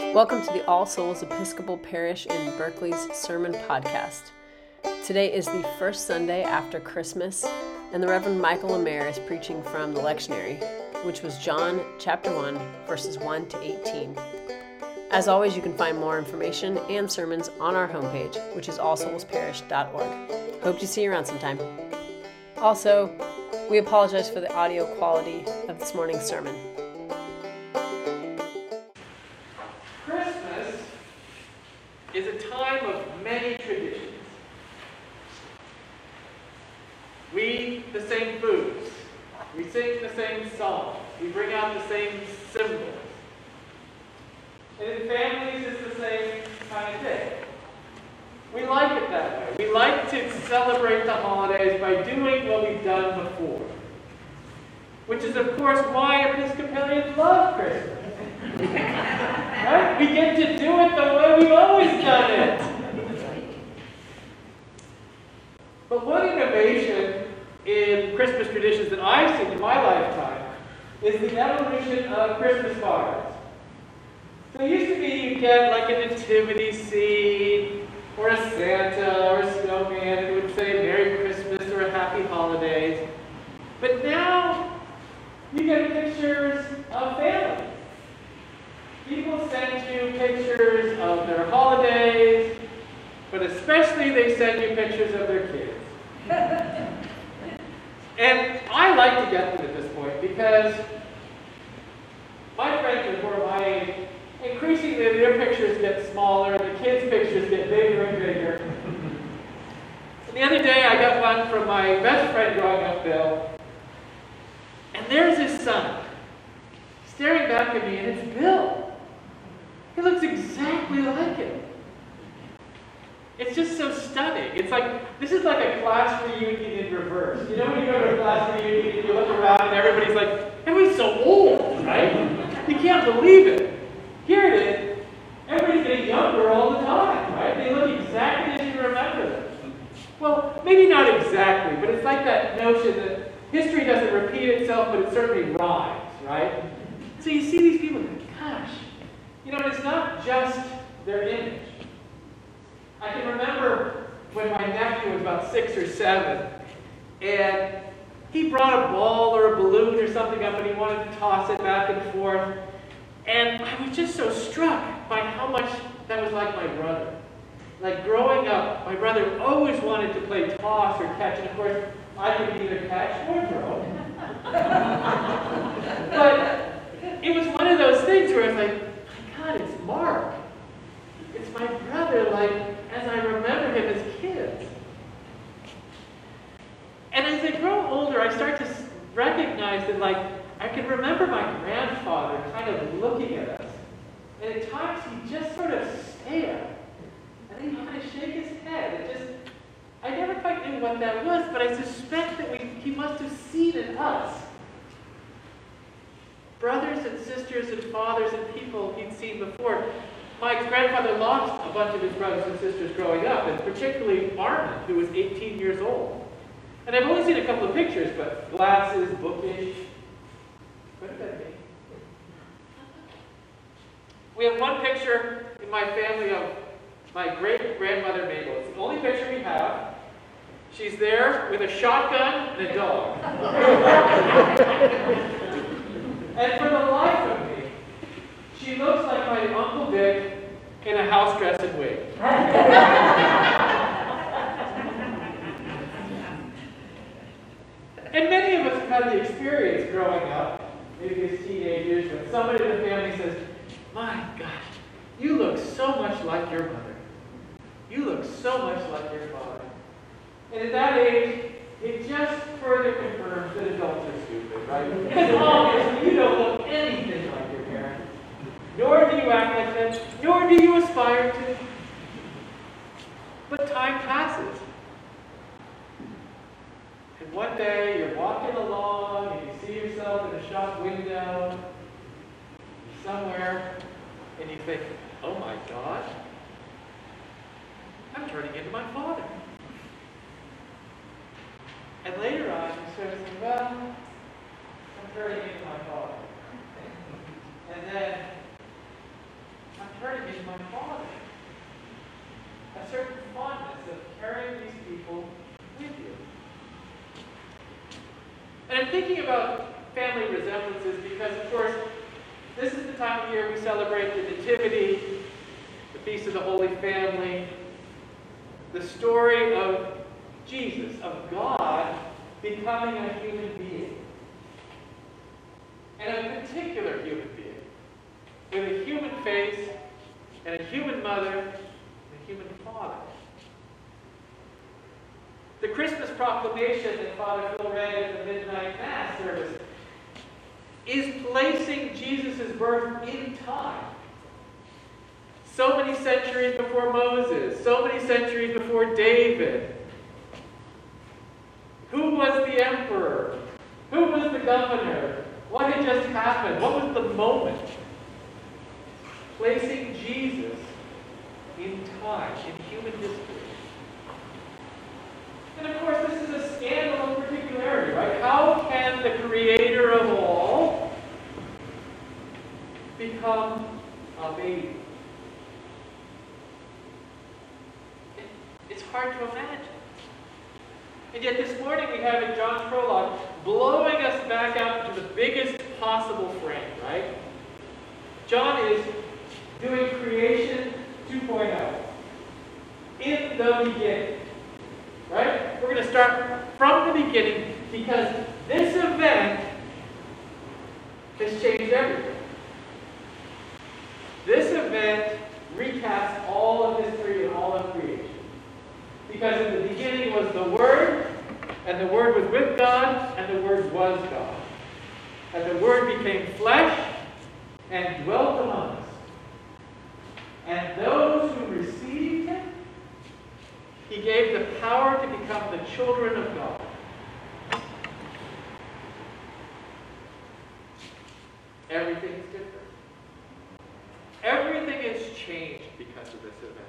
Welcome to the All Souls Episcopal Parish in Berkeley's Sermon Podcast. Today is the first Sunday after Christmas, and the Reverend Michael Lemaire is preaching from the lectionary, which was John chapter 1, verses 1 to 18. As always, you can find more information and sermons on our homepage, which is allsoulsparish.org. Hope to see you around sometime. Also, we apologize for the audio quality of this morning's sermon. Christmas is a time of many traditions. We eat the same foods. We sing the same songs. We bring out the same symbols. And in families, it's the same kind of thing. We like it that way. We like to celebrate the holidays by doing what we've done before. Which is, of course, why Episcopalians love Christmas. Right? We get to do it the way we've always done it. But one innovation in Christmas traditions that I've seen in my lifetime is the evolution of Christmas cards. So it used to be you'd get like a nativity scene, or a Santa, or a snowman who would say Merry Christmas or Happy Holidays. But now you get pictures of families. People send you pictures of their holidays, but especially they send you pictures of their kids. And I like to get them at this point because my friends who are my age, increasingly their pictures get smaller and the kids' pictures get bigger and bigger. And the other day I got one from my best friend growing up, Bill, and there's his son staring back at me, and it's Bill. He looks exactly like him. It's just so stunning. It's like, this is like a class reunion in reverse. You know when you go to a class reunion and you look around and everybody's so old, right? You can't believe it. Here it is. Everybody's getting younger all the time, right? They look exactly as you remember them. Well, maybe not exactly, but it's like that notion that history doesn't repeat itself, but it certainly rhymes, right? So you see these people and gosh, you know, it's not just their image. I can remember when my nephew was about 6 or 7, and he brought a ball or a balloon or something up and he wanted to toss it back and forth. And I was just so struck by how much that was like my brother. Like growing up, my brother always wanted to play toss or catch, and of course, I could neither catch or throw. But it was one of those things where I was like, my God, it's Mark. It's my brother, like, as I remember him as kids. And as I grow older, I start to recognize that, like, I can remember my grandfather kind of looking at us. And at times he'd just sort of stare. And then he'd kind of shake his head. It just, I never quite knew what that was, but I suspect that he must have seen in us brothers and sisters and fathers and people he'd seen before. My grandfather lost a bunch of his brothers and sisters growing up, and particularly Armin, who was 18 years old. And I've only seen a couple of pictures, but glasses, bookish. What did that mean? We have one picture in my family of my great-grandmother Mabel. It's the only picture we have. She's there with a shotgun and a dog. And for the life of me, she looks like my Uncle Dick in a house dress and wig. And many of us have had the experience growing up, maybe as teenagers, when somebody in the family says, my gosh, you look so much like your mother. You look so much like your father. And at that age, it just further confirms that adults are stupid, right? Because obviously you don't look anything like your parents. Nor do you act like them, nor do you aspire to. But time passes. And one day you're walking along and you see yourself in a shop window somewhere and you think, oh my God, I'm turning into my father. And later on you sort of think, well, I'm turning into my father. And then I'm turning in my Father. A certain fondness of carrying these people with you. And I'm thinking about family resemblances because, of course, this is the time of year we celebrate the Nativity, the Feast of the Holy Family, the story of Jesus, of God becoming a human being. And a particular human being, with a human face, and a human mother, and a human father. The Christmas proclamation that Father Phil read at the midnight Mass service is placing Jesus' birth in time. So many centuries before Moses, so many centuries before David. Who was the emperor? Who was the governor? What had just happened? What was the moment? Placing Jesus in time, in human history. And of course, this is a scandal of particularity, right? How can the creator of all become a baby? It's hard to imagine. And yet this morning we have in John's prologue blowing us back out into the biggest possible frame, right? John is doing creation 2.0. In the beginning. Right? We're going to start from the beginning because this event has changed everything. This event recasts all of history and all of creation. Because in the beginning was the Word, and the Word was with God, and the Word was God. And the Word became flesh and dwelt among us. And those who received Him, He gave the power to become the children of God. Everything is different. Everything has changed because of this event.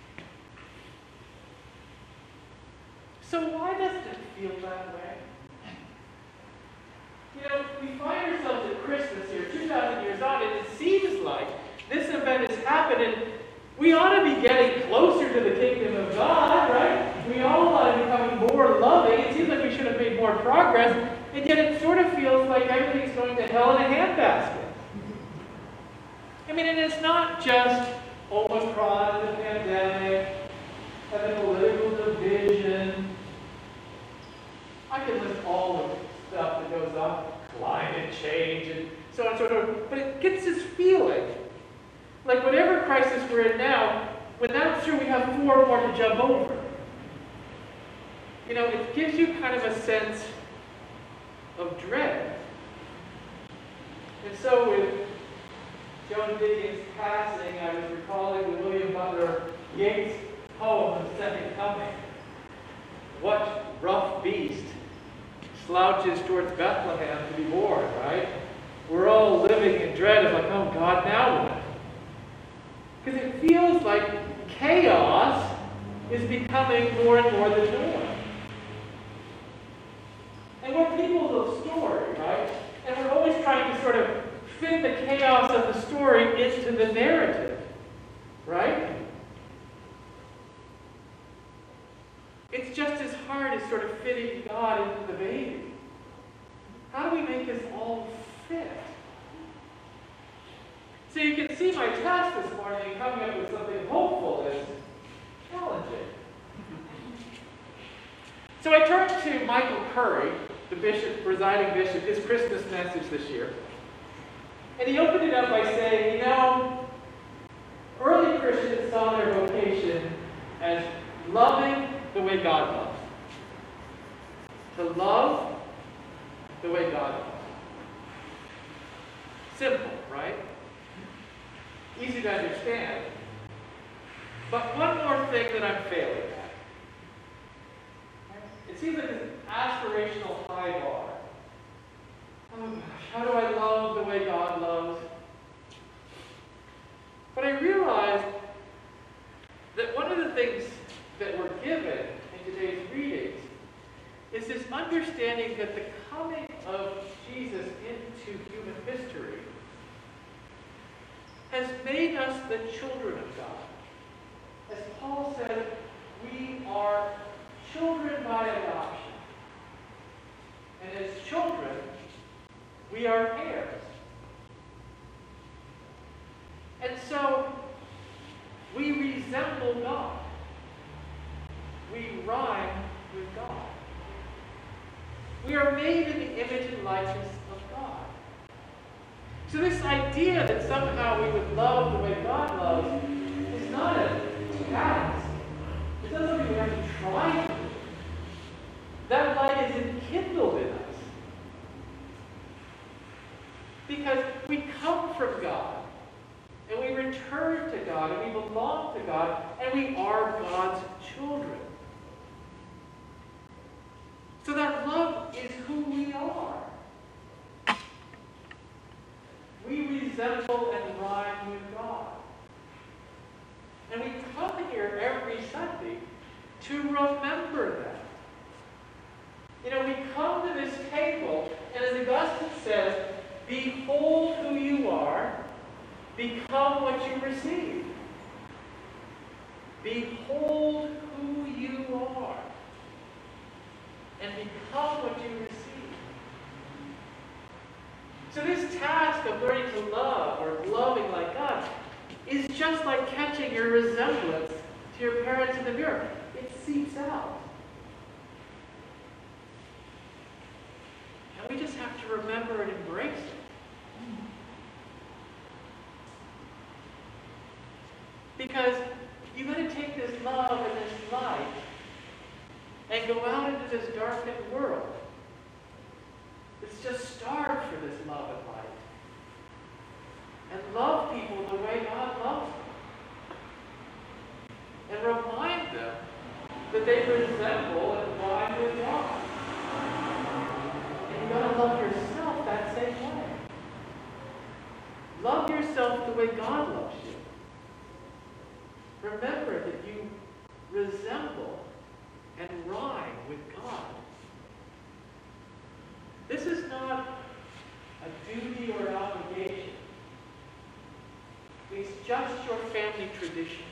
So why doesn't it feel that way? You know, we find ourselves at Christmas here, 2,000 years on, and it seems like this event has happened, and we ought to be getting closer to the kingdom of God, right? We all ought to be becoming more loving. It seems like we should have made more progress, and yet it sort of feels like everything's going to hell in a handbasket. I mean, and it's not just Omicron and the pandemic and the political division. I can list all the stuff that goes on, climate change and so on and so forth, but it gets this feeling like whatever crisis we're in now, we're not sure we have 4 more to jump over. You know, it gives you kind of a sense of dread. And so with Joan Didion's passing, I was recalling the William Butler Yeats poem, The Second Coming. What rough beast slouches towards Bethlehem to be born, right? We're all living in dread of like, oh God, now what? Because it feels like chaos is becoming more and more the norm. And we're people of story, right? And we're always trying to sort of fit the chaos of the story into the narrative, right? It's just as hard as sort of fitting God into the baby. How do we make this all fit? So you can see my task this morning in coming up with something hopeful is challenging. So I turned to Michael Curry, the bishop, presiding bishop, his Christmas message this year. And he opened it up by saying, you know, early Christians saw their vocation as loving the way God loves. To love the way God loves. Simple, right? Easy to understand. But one more thing that I'm failing at. It seems like this aspirational high bar. Oh gosh, how do I love the way God loves? But I realized that one of the things that we're given in today's readings is this understanding that the coming of Jesus into human history has made us the children of God. As Paul said, we are children by adoption. And as children, we are heirs. And so, we resemble God. We rhyme with God. We are made in the image and likeness of God. So this idea that somehow we would love the way God loves is not a task. It's not something we have to try to do. That light is enkindled in us. Because we come from God, and we return to God, and we belong to God, and we are God's children. So that love is who we are. We resemble and rhyme with God. And we come here every Sunday to remember that. You know, we come to this table, and as Augustine says, behold who you are, become what you receive. Behold who you are, and become what you receive. So this task of learning to love, or loving like God, is just like catching your resemblance to your parents in the mirror. It seeps out. And we just have to remember and embrace it. Because you've got to take this love and this light and go out into this darkened world. It's just starved for this love and light. And love people the way God loves them. And remind them that they resemble and rhyme with God. And you've got to love yourself that same way. Love yourself the way God loves you. Remember that you resemble and rhyme with God. This is not a duty or an obligation. It's just your family tradition.